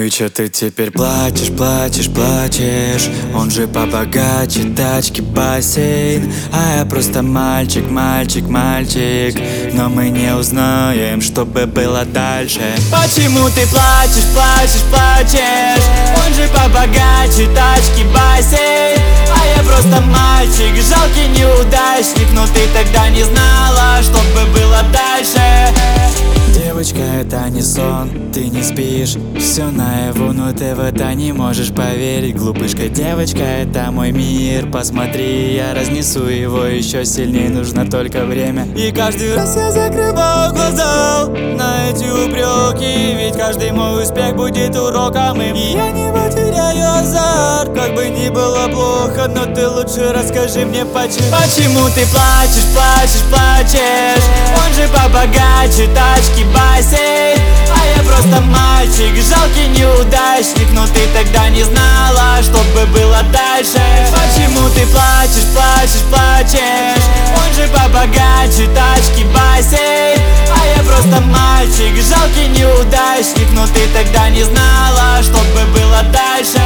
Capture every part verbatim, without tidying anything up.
и чё ты теперь плачешь, плачешь, плачешь? Он же побогаче, тачки, бассейн. А я просто мальчик, мальчик, мальчик. Но мы не узнаем, что бы было дальше. Почему ты плачешь, плачешь, плачешь? Он же побогаче, тачки, бассейн. А я просто мальчик, жалкий неудачник. Но ты тогда не знала, что бы было дальше. Девочка, это не сон, ты не спишь. Все наяву, но ты в это не можешь поверить. Глупышка, девочка, это мой мир. Посмотри, я разнесу его еще сильнее. Нужно только время. И каждый раз я закрываю глаза на эти упреки. Ведь каждый мой успех будет уроком. И я не потеряю азарт. Как бы ни было плохо, но ты лучше расскажи мне почему. Почему ты плачешь, плачешь, плачешь? Он же побогаче, тачки, бассейн. А я просто мальчик, жалкий неудачник. Но ты тогда не знала, что бы было дальше. Почему ты плачешь, плачешь, плачешь? Он же побогаче, тачки, бассейн. А я просто мальчик, жалкий неудачник. Но ты тогда не знала, что бы было дальше.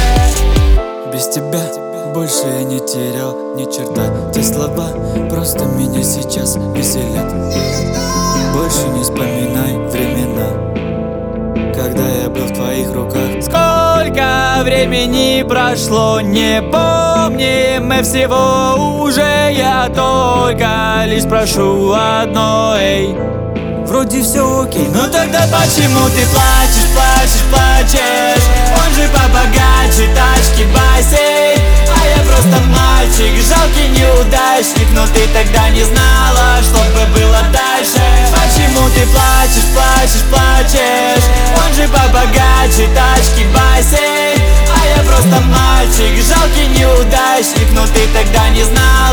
Без тебя больше я не терял ни черта. Те слова просто меня сейчас веселят. Больше не вспоминай времена, когда я был в твоих руках. Сколько времени прошло, не помним мы всего уже. Я только лишь прошу одной. Вроде все окей, но тогда почему ты плачешь, плачешь, плачешь? Он же побогаче, тачки, бассейн. А я просто мальчик, жалкий неудачник. Но ты тогда не знала, что бы было дальше. Почему ты плачешь, плачешь, плачешь? Он же побогаче, тачки, бассейн. А я просто мальчик, жалкий неудачник. Но ты тогда не знала.